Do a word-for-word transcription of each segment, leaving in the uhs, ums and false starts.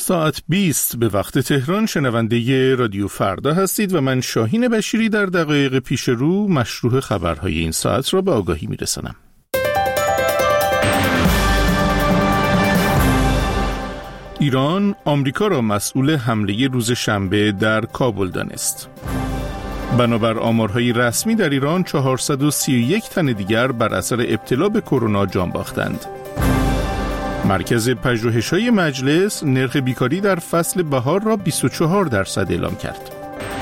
ساعت بیست به وقت تهران شنونده رادیو فردا هستید و من شاهین بشیری در دقایق پیش رو مشروع خبرهای این ساعت را به آگاهی میرسانم. ایران آمریکا را مسئول حمله روز شنبه در کابل دانست. بنابر آمارهای رسمی در ایران چهارصد و سی و یک تن دیگر بر اثر ابتلا به کرونا جان باختند. مرکز پژوهش‌های مجلس نرخ بیکاری در فصل بهار را بیست و چهار درصد اعلام کرد.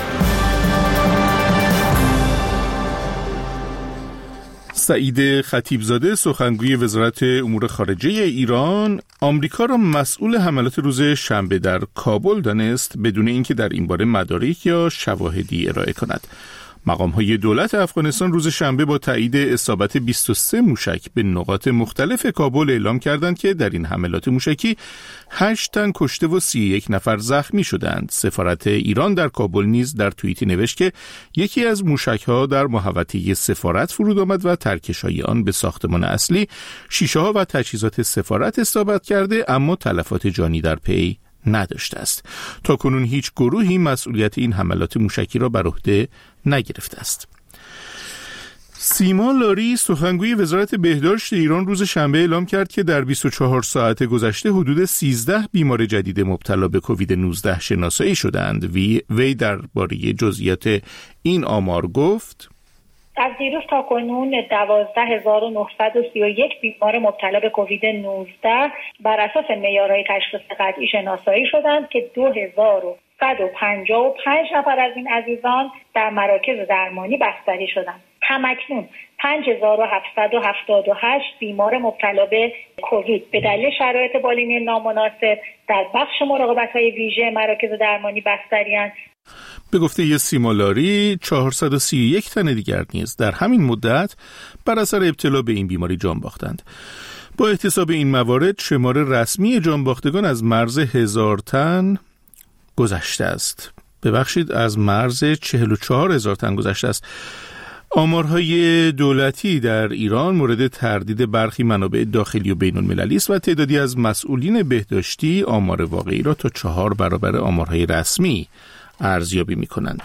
سعید خطیبزاده سخنگوی وزارت امور خارجه ایران آمریکا را مسئول حملات روز شنبه در کابل دانست بدون اینکه در این باره مدارک یا شواهدی ارائه کند. مقام‌های دولت افغانستان روز شنبه با تایید اصابت بیست و سه موشک به نقاط مختلف کابل اعلام کردند که در این حملات موشکی هشت تن کشته و سی و یک نفر زخمی شدند. سفارت ایران در کابل نیز در توییتی نوشت که یکی از موشک‌ها در محوطه سفارت فرود آمد و ترکش‌های آن به ساختمان اصلی، شیشه‌ها و تجهیزات سفارت اصابت کرده، اما تلفات جانی در پی نداشته است. تا کنون هیچ گروهی مسئولیت این حملات موشکی را بر عهده نگرفته است. سیما لاری سخنگوی وزارت بهداشت ایران روز شنبه اعلام کرد که در بیست و چهار ساعت گذشته حدود سیزده بیمار جدید مبتلا به کووید نوزده شناسایی شدند. وی, وی درباره جزئیات این آمار گفت: از دیروز تا کنون دوازده هزار و نهصد و سی و یک بیمار مبتلا به کووید نوزده بر اساس معیارهای تشخیص قطعی شناسایی شدند که دو هزار و صد و پنجاه و پنج نفر از این عزیزان در مراکز درمانی بستری شدند. همکنون پنج هزار و هفتصد و هفتاد و هشت بیمار مبتلا به کووید به دلیل شرایط بالینی نامناسب در بخش مراقبت‌های ویژه مراکز درمانی بستری‌اند. به گفته سیما لاری چهارصد و سی و یک تن دیگر نیز در همین مدت بر اثر ابتلا به این بیماری جان باختند. با احتساب این موارد شمار رسمی جان باختگان از مرز هزار تن گذشته است. ببخشید از مرز چهل و چهار هزار تن گذشته است. آمارهای دولتی در ایران مورد تردید برخی منابع داخلی و بین المللی است و تعدادی از مسئولین بهداشتی آمار واقعی را تا چهار برابر آمارهای رسمی ارزیابی می کنند.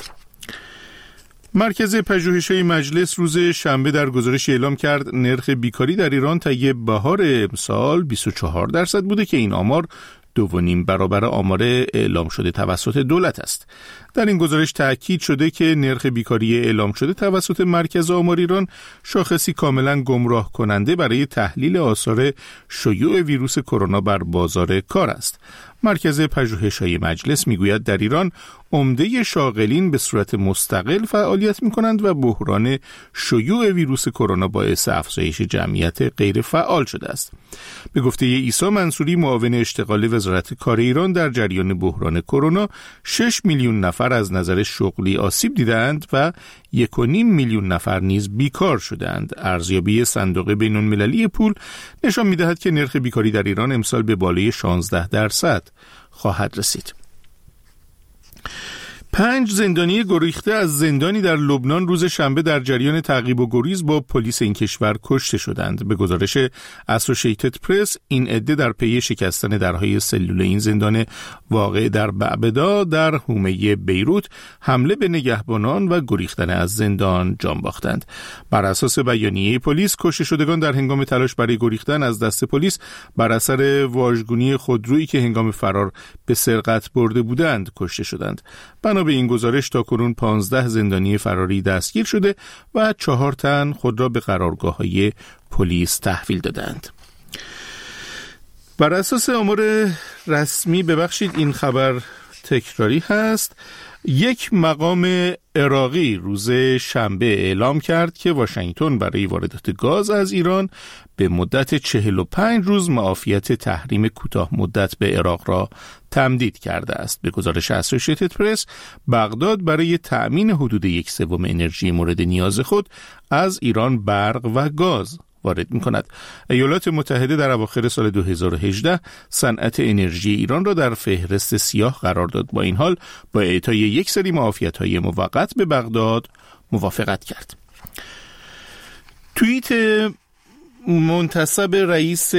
مرکز پژوهش‌های مجلس روز شنبه در گزارش اعلام کرد نرخ بیکاری در ایران طی بهار امسال بیست و چهار درصد بوده که این آمار دو و نیم برابر آمار اعلام شده توسط دولت است. در این گزارش تأکید شده که نرخ بیکاری اعلام شده توسط مرکز آمار ایران شاخصی کاملا گمراه کننده برای تحلیل آثار شیوع ویروس کرونا بر بازار کار است. مرکز پژوهش‌های مجلس میگوید در ایران عمده شاغلین به صورت مستقل فعالیت می‌کنند و بحران شیوع ویروس کرونا باعث افزایش جمعیت غیر فعال شده است. به گفته عیسی منصوری معاون اشتغال وزارت کار ایران در جریان بحران کرونا شش میلیون نفر از نظر شغلی آسیب دیدند و یک و نیم میلیون نفر نیز بیکار شدند. ارزیابی صندوق بین‌المللی پول نشان می‌دهد که نرخ بیکاری در ایران امسال به بالای شانزده درصد خواهد رسید. پنج زندانی گریخته از زندانی در لبنان روز شنبه در جریان تعقیب و گریز با پلیس این کشور کشته شدند. به گزارش اسوسییتد پرس این عده در پی شکستن درهای سلول این زندان واقع در بعبدا در حومه بیروت حمله به نگهبانان و گریختن از زندان جان باختند. بر اساس بیانیه پلیس کشته شدگان در هنگام تلاش برای گریختن از دست پلیس بر اثر واژگونی خودرویی که هنگام فرار به سرقت برده بودند کشته شدند. بنا به این گزارش تا کنون پانزده زندانی فراری دستگیر شده و چهار تن خود را به قرارگاه‌های پلیس تحویل دادند. بر اساس آمار رسمی ببخشید این خبر تکراری هست. یک مقام عراقی روز شنبه اعلام کرد که واشنگتن برای واردات گاز از ایران به مدت چهل و پنج روز معافیت تحریم کوتاه مدت به عراق را تمدید کرده است. به گزارش اسوسییتد پرس، بغداد برای تأمین حدود یک سوم انرژی مورد نیاز خود از ایران برق و گاز وارد می کند. ایالات متحده در اواخر سال دو هزار و هجده صنعت انرژی ایران را در فهرست سیاه قرار داد. با این حال با اعطای یک سری معافیت‌های موقت به بغداد موافقت کرد. توییت منتصب رئیس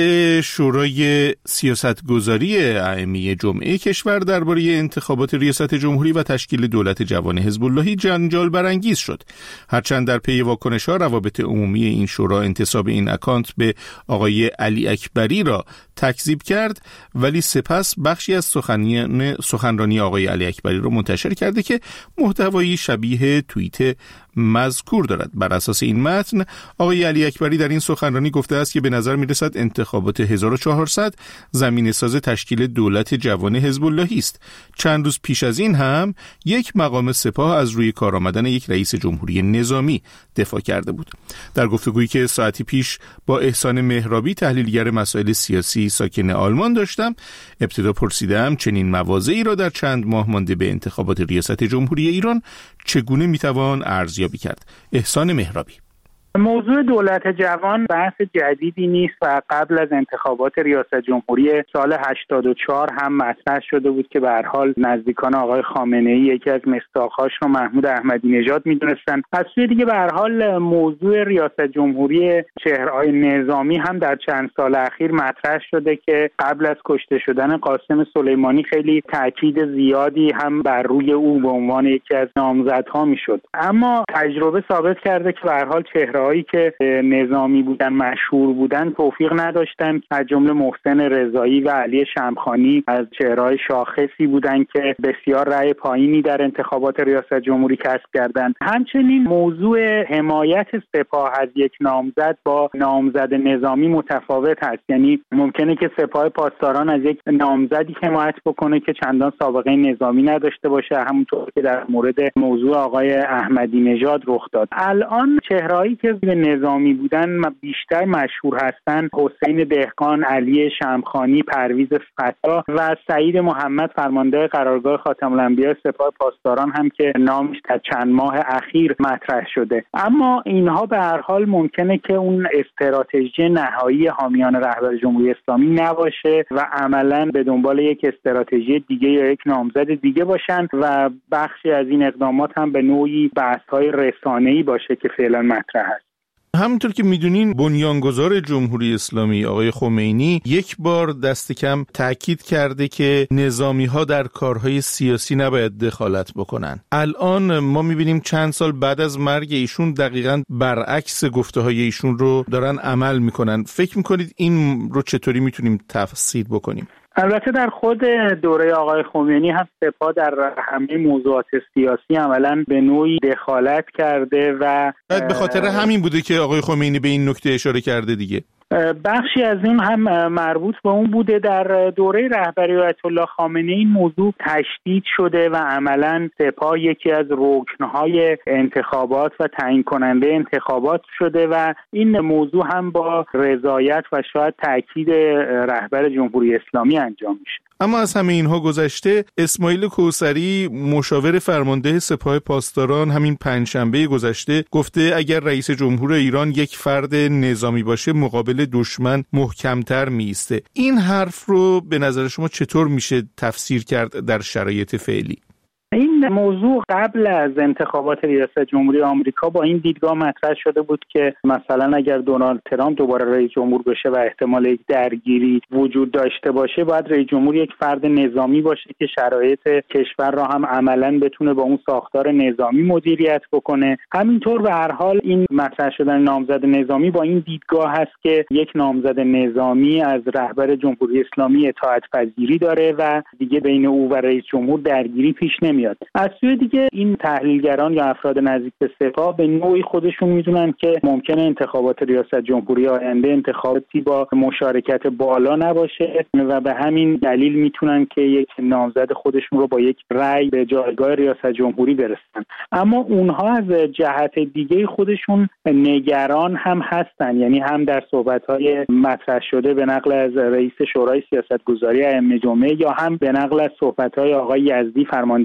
شورای سیاستگذاری ائمه جمعه کشور درباره انتخابات ریاست جمهوری و تشکیل دولت جوان حزب اللهی جنجال برانگیز شد. هرچند در پی واکنش‌ها روابط عمومی این شورا انتساب این اکانت به آقای علی اکبری را تکذیب کرد، ولی سپس بخشی از سخنیان سخنرانی آقای علی اکبری را منتشر کرده که محتوایی شبیه توییت مذکور دارد. بر اساس این متن آقای علی اکبری در این سخنرانی گفته است که به نظر می‌رسد انتخابات هزار و چهارصد زمینه‌ساز تشکیل دولت جوان حزب اللهی است. چند روز پیش از این هم یک مقام سپاه از روی کار آمدن یک رئیس جمهوری نظامی دفاع کرده بود. در گفتگویی که ساعتی پیش با احسان مهرابی تحلیلگر مسائل سیاسی ساکن آلمان داشتم، ابتدا پرسیدم چنین مواضعی را در چند ماه مانده به انتخابات ریاست جمهوری ایران چگونه میتوان ارزیابی کرد. احسان مهرابی: موضوع دولت جوان بحث جدیدی نیست و قبل از انتخابات ریاست جمهوری سال هشتاد و چهار هم مطرح شده بود که به هر حال نزدیکان آقای خامنه‌ای یکی از مصداق‌هاش رو محمود احمدی نژاد می‌دونستن. از سوی دیگه به هر حال موضوع ریاست جمهوری چهره‌های نظامی هم در چند سال اخیر مطرح شده که قبل از کشته شدن قاسم سلیمانی خیلی تاکید زیادی هم بر روی او به عنوان یکی از نامزدها می‌شد. اما تجربه ثابت کرده که به هر حال چهره هایی که نظامی بودن، مشهور بودن، توفیق نداشتن. از جمله محسن رضایی و علی شمخانی از چهره‌های شاخصی بودن که بسیار رأی پایینی در انتخابات ریاست جمهوری کسب کردند. همچنین موضوع حمایت سپاه از یک نامزد با نامزد نظامی متفاوت هست. یعنی ممکنه که سپاه پاسداران از یک نامزدی حمایت بکنه که چندان سابقه نظامی نداشته باشه، همونطور که در مورد موضوع آقای احمدی نژاد رخ داد. الان چهرهایی که به نظامی بودن بیشتر مشهور هستند حسین دهقان، علی شمخانی، پرویز فتا و سعید محمد فرمانده قرارگاه خاتم الانبیاء سپاه پاسداران هم که نامش در چند ماه اخیر مطرح شده. اما اینها به هر حال ممکنه که اون استراتژی نهایی حامیان رهبر جمهوری اسلامی نباشه و عملاً به دنبال یک استراتژی دیگه یا یک نامزد دیگه باشن و بخشی از این اقدامات هم به نوعی بحث‌های رسانه‌ای باشه که فعلا مطرح است. همونطور که میدونین بنیانگذار جمهوری اسلامی آقای خمینی یک بار دست کم تاکید کرده که نظامی ها در کارهای سیاسی نباید دخالت بکنن. الان ما میبینیم چند سال بعد از مرگ ایشون دقیقاً برعکس گفته های ایشون رو دارن عمل میکنن. فکر میکنید این رو چطوری میتونیم تفسیر بکنیم؟ البته در خود دوره آقای خمینی هم سپاه در همه موضوعات سیاسی عملاً به نوعی دخالت کرده و به خاطر همین بوده که آقای خمینی به این نکته اشاره کرده دیگه. بخشی از این هم مربوط به اون بوده. در دوره رهبری آیت الله خامنه‌ای این موضوع تشدید شده و عملاً سپاه یکی از رکن‌های انتخابات و تعیین کننده انتخابات شده و این موضوع هم با رضایت و شاید تأکید رهبر جمهوری اسلامی انجام میشه. اما از همه اینها گذشته، اسماعیل کوثری مشاور فرمانده سپاه پاسداران همین پنجشنبه گذشته گفته اگر رئیس جمهور ایران یک فرد نظامی باشه مقابل دشمن محکمتر میسته. این حرف رو به نظر شما چطور میشه تفسیر کرد در شرایط فعلی؟ این موضوع قبل از انتخابات ریاست جمهوری آمریکا با این دیدگاه مطرح شده بود که مثلا اگر دونالد ترامپ دوباره رئیس جمهور بشه و احتمال یک درگیری وجود داشته باشه، باید رئیس جمهور یک فرد نظامی باشه که شرایط کشور را هم عملاً بتونه با اون ساختار نظامی مدیریت بکنه. همینطور به هر حال این مطرح شدن نامزد نظامی با این دیدگاه هست که یک نامزد نظامی از رهبر جمهوری اسلامی اطاعت پذیری داره و دیگه بین او و رئیس جمهور درگیری پیش نمیاد. از سوی دیگه این تحلیلگران یا افراد نزدیک به سپاه به نوعی خودشون میدونن که ممکنه انتخابات ریاست جمهوری آینده انتخاباتی با مشارکت بالا نباشه و به همین دلیل میتونن که یک نامزد خودشون رو با یک رأی به جایگاه ریاست جمهوری برسن. اما اونها از جهت دیگه خودشون نگران هم هستن، یعنی هم در صحبت‌های مطرح شده به نقل از رئیس شورای سیاستگذاری ائمه جمعه یا هم به نقل از صحبت‌های آقای یزدی فرمانده سپاه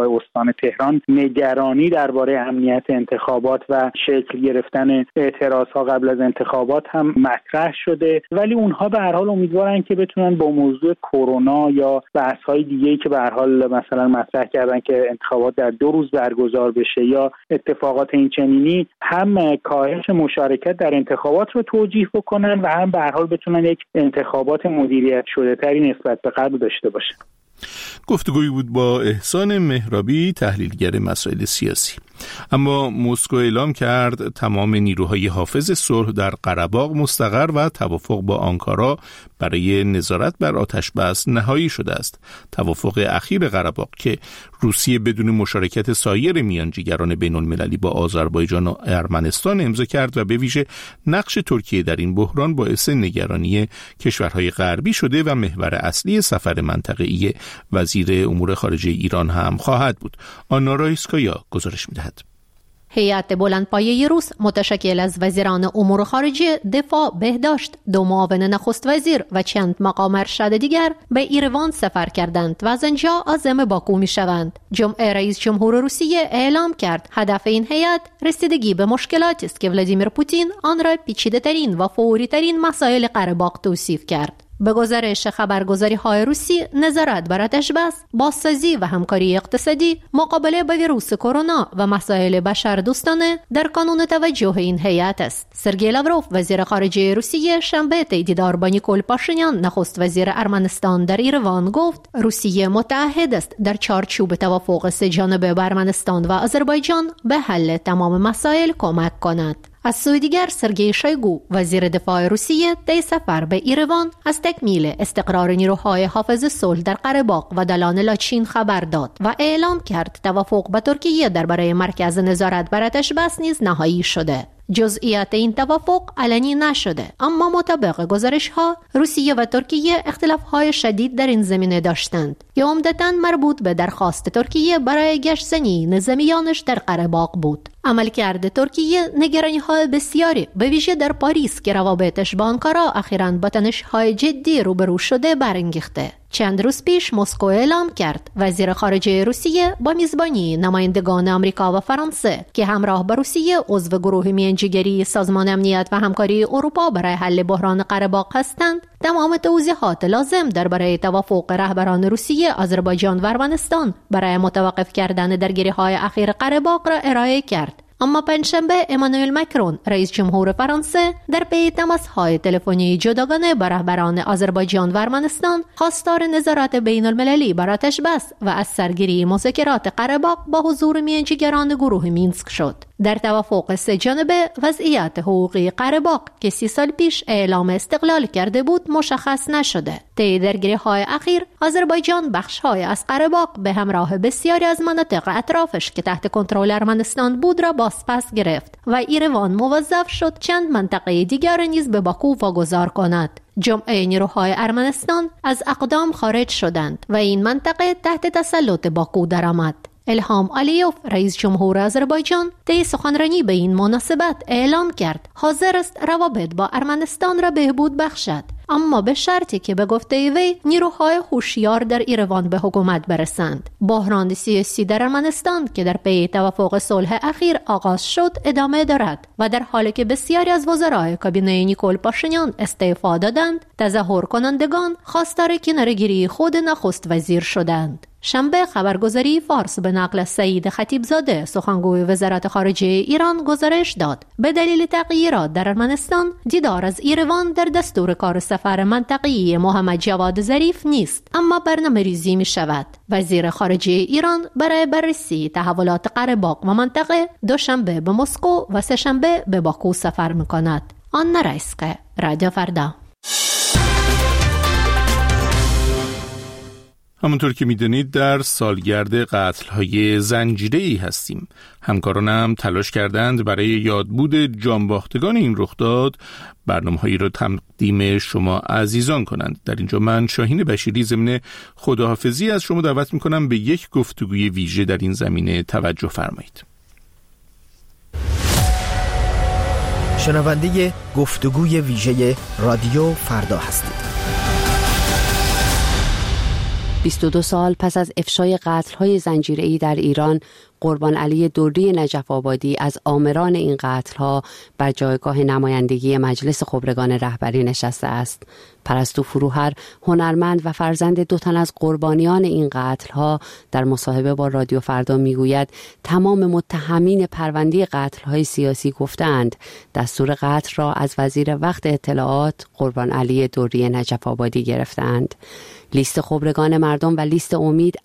استان تهران نگرانی درباره امنیت انتخابات و شکل گرفتن اعتراضها قبل از انتخابات هم مطرح شده، ولی اونها به هر حال امیدوارن که بتونن با موضوع کرونا یا بحث‌های دیگه‌ای که به هر حال مثلا مطرح کردن که انتخابات در دو روز برگزار بشه یا اتفاقات این چنینی، هم کاهش مشارکت در انتخابات رو توجیه بکنن و هم به هر حال بتونن یک انتخابات مدیریت شده تری نسبت به قبل داشته باشن. گفتگویی بود با احسان مهرابی، تحلیلگر مسائل سیاسی. اما مسکو اعلام کرد تمام نیروهای حافظ صلح در قره‌باغ مستقر و توافق با آنکارا برای نظارت بر آتش‌بس نهایی شده است. توافق اخیر قره‌باغ که روسیه بدون مشارکت سایر میانجیگران بین‌المللی با آذربایجان و ارمنستان امضا کرد و به ویژه نقش ترکیه در این بحران باعث نگرانی کشورهای غربی شده و محور اصلی سفر منطقه‌ای وزیر امور خارجه ایران هم خواهد بود. آنا رایسکایا گزارش می‌دهد. هیئت بلندپایه روس متشکل از وزیران امور خارجه، دفاع، بهداشت، دو معاون نخست وزیر و چند مقام ارشد دیگر به ایروان سفر کردند و از آنجا عازم باکو می‌شوند. جمعه رئیس جمهور روسیه اعلام کرد هدف این هیئت رسیدگی به مشکلاتی است که ولادیمیر پوتین آن را پیچیده‌ترین و فوری‌ترین مسائل قره‌باغ توصیف کرد. به گزارش خبرگزاری‌های روسی، نظارت بر آتش‌بس، بازسازی و همکاری اقتصادی، مقابله با ویروس کرونا و مسائل بشردوستانه در کانون توجه این هیئت است. سرگئی لاوروف وزیر خارجه روسیه شنبه دیدار با نیکول پاشینیان نخست وزیر ارمنستان در ایروان گفت روسیه متعهد است در چارچوب توافق سه جانبه با ارمنستان و آذربایجان به حل تمام مسائل کمک کند. از سوی دیگر سرگئی شویگو وزیر دفاع روسیه طی سفر به ایروان از تکمیل استقرار نیروهای حافظ صلح در قره‌باغ و دلان لاچین خبر داد و اعلام کرد توافق با ترکیه درباره مرکز نظارت بر آتش‌بس نیز نهایی شده. جزئیات این توافق علنی نشده، اما مطابق گزارش‌ها روسیه و ترکیه اختلاف‌های شدید در این زمینه داشتند که عمدتاً مربوط به درخواست ترکیه برای گشت‌زنی نظامیانش در قره‌باغ بود. عملکرد ترکیه نگرانی‌های بسیاری به ویژه در پاریس که روابطش با آنکارا اخیراً با تنش‌های جدی روبرو شده برانگیخته. چند روز پیش مسکو اعلام کرد وزیر خارجه روسیه با میزبانی نمایندگان آمریکا و فرانسه که همراه با روسیه عضو گروه میانجیگری سازمان امنیت و همکاری اروپا برای حل بحران قره‌باغ هستند، تمام توضیحات لازم درباره توافق رهبران روسیه، آذربایجان و ارمنستان برای متوقف کردن درگیری‌های اخیر قره‌باغ را ارائه کرد. اما پنجشنبه امانوئل مکرون رئیس جمهور فرانسه در پی تماس‌های تلفنی جداگانه با رهبران آذربایجان و ارمنستان خواستار نظارت بین‌المللی بر آتش‌بس و از سرگیری مذاکرات قره‌باغ با حضور میانجیگران گروه مینسک شد. در توافق سه جانبه وضعیت حقوقی قره‌باغ که سی سال پیش اعلام استقلال کرده بود مشخص نشده. طی درگیری‌های اخیر آذربایجان بخش‌های از قره‌باغ به همراه بسیاری از مناطق اطرافش که تحت کنترل ارمنستان بود را بازپس گرفت و ایروان موظف شد چند منطقه دیگر نیز به باکو واگذار کند. جمعه نیروهای ارمنستان از اقدام خارج شدند و این منطقه تحت تسلط باکو درآمد. الهام علیوف رئیس جمهور آذربایجان طی سخنرانی به این مناسبت اعلام کرد حاضر است روابط با ارمنستان را بهبود بخشد، اما به شرطی که به گفته وی نیروهای هوشیار در ایروان به حکومت برسند. بحران سیاسی در ارمنستان که در پی توافق صلح اخیر آغاز شد ادامه دارد و در حالی که بسیاری از وزرای کابینه نیکول پاشینیان استعفا دادند، تظاهر کنندگان خواستار کناره‌گیری خود نخست وزیر شدند. شنبه خبرگزاری فارس به نقل سعید خطیبزاده سخنگوی وزارت خارجه ایران گزارش داد به دلیل تغییرات در ارمنستان دیدار از ایروان در دستور کار سفر منطقه‌ای محمد جواد ظریف نیست، اما برنامه ریزی می شود. وزیر خارجه ایران برای بررسی تحولات قره‌باغ و منطقه دوشنبه به مسکو و سه‌شنبه به باکو سفر می کند. آنا رایسکایا، رادیو فردا. همونطور که میدونید در سالگرد قتل‌های زنجیره‌ای هستیم. همکارانم تلاش کردند برای یادبود جانباختگان این رخداد برنامه‌هایی را تقدیم شما عزیزان کنند. در اینجا من شاهین بشیری ضمن خداحافظی از شما دعوت می‌کنم به یک گفتگوی ویژه در این زمینه توجه فرمایید. شنونده گفتگوی ویژه رادیو فردا هستید. بیست و دو سال پس از افشای قتل‌های زنجیره‌ای در ایران، قربان علی دری نجف آبادی از آمران این قتل‌ها بر جایگاه نمایندگی مجلس خبرگان رهبری نشسته است. پرستو فروهر، هنرمند و فرزند دو تن از قربانیان این قتل‌ها، در مصاحبه با رادیو فردا میگوید تمام متهمین پرونده قتل‌های سیاسی گفتند دستور قتل را از وزیر وقت اطلاعات قربان علی دری نجف آبادی گرفتند. لیست خبرگان مردم و لیست امید